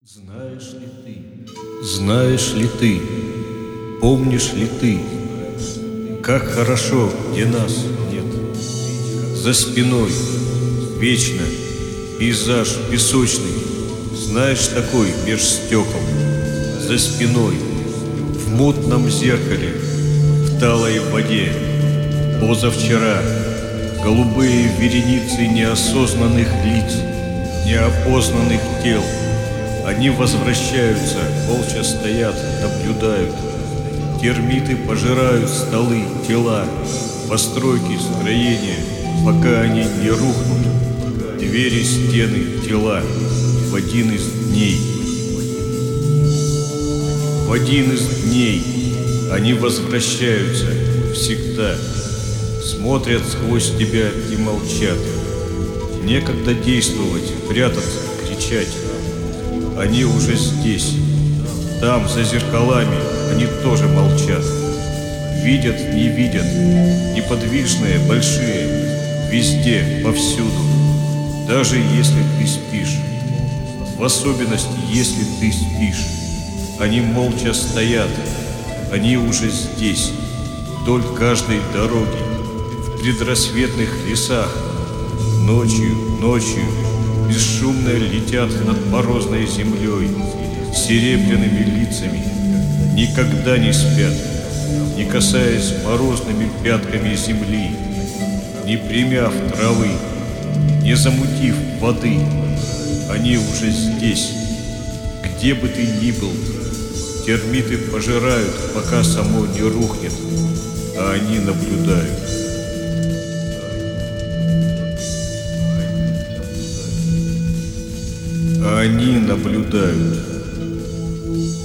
Знаешь ли ты, помнишь ли ты, как хорошо, где нас нет? За спиной вечно пейзаж песочный, знаешь, такой меж стекол. За спиной в мутном зеркале, в талой воде, позавчера голубые вереницы неосознанных лиц, неопознанных тел. Они возвращаются, молча стоят, наблюдают. Термиты пожирают столы, тела, постройки, строения, пока они не рухнут. Двери, стены, тела в один из дней. В один из дней они возвращаются всегда, смотрят сквозь тебя и молчат. Некогда действовать, прятаться, кричать. Они уже здесь, там, за зеркалами, они тоже молчат. Видят, не видят, неподвижные, большие, везде, повсюду. Даже если ты спишь, в особенности, если ты спишь. Они молча стоят, они уже здесь, вдоль каждой дороги, в предрассветных лесах. Ночью, бесшумно летят над морозной землей, серебряными лицами, никогда не спят, не касаясь морозными пятками земли, не примяв травы, не замутив воды. Они уже здесь, где бы ты ни был. Термиты пожирают, пока само не рухнет, а они наблюдают. Они наблюдают.